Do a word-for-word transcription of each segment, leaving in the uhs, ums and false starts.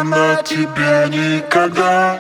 Я на тебе никогда.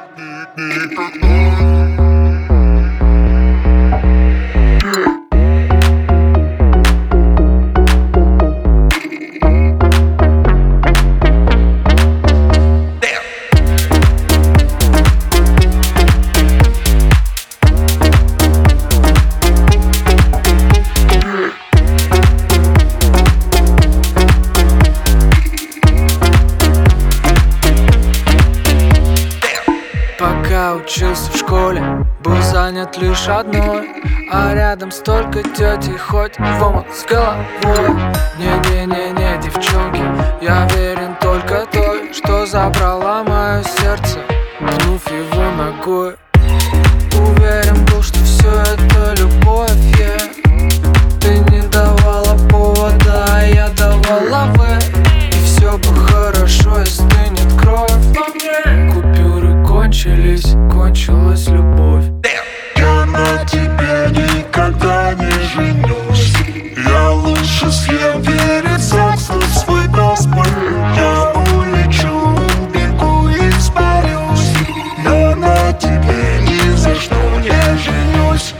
Пока учился в школе, был занят лишь одной, а рядом столько тетей, хоть в омут с головой. Не-не-не-не, девчонки, я верен только той, что забрала мое сердце, пнув его ногой. Уверен был, что все это любовь, yeah. Ты не давала повода, а я давала в. И все бы хорошо, и стынет кровь. Купюры кончились, кончилась любовь. Я на тебе никогда не женюсь. Я лучше съем перед сексом свой паспорт. Я улечу, убегу и испарюсь. Я на тебе ни за что не женюсь.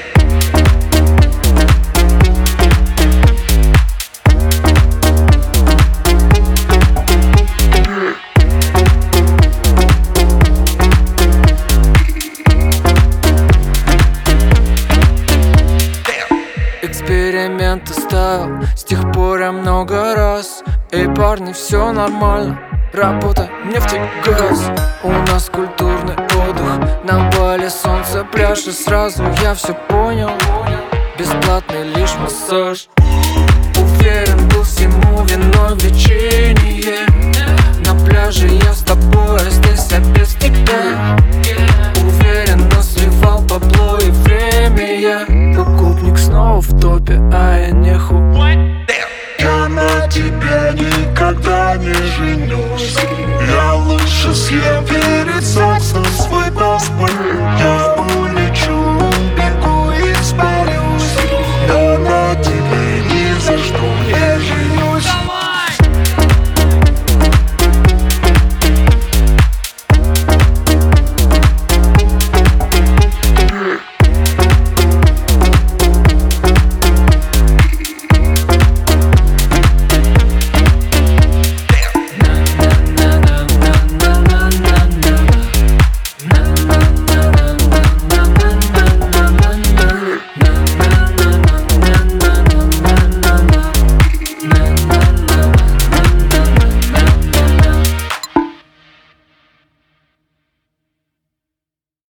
Эксперименты ставил с тех пор я много раз. Эй, парни, все нормально, работа, нефть и газ. У нас культурный отдых, на Бали солнце, пляж. И сразу я все понял, бесплатный лишь массаж. Уверен был всему виной влечение. На пляже я с тобой, а здесь я без тебя. Уверенно сливал бабло и время я. Покупник снова в топе, а я неху. Я на тебе никогда не женюсь. Я лучше съем перед сексом свой паспорт. Я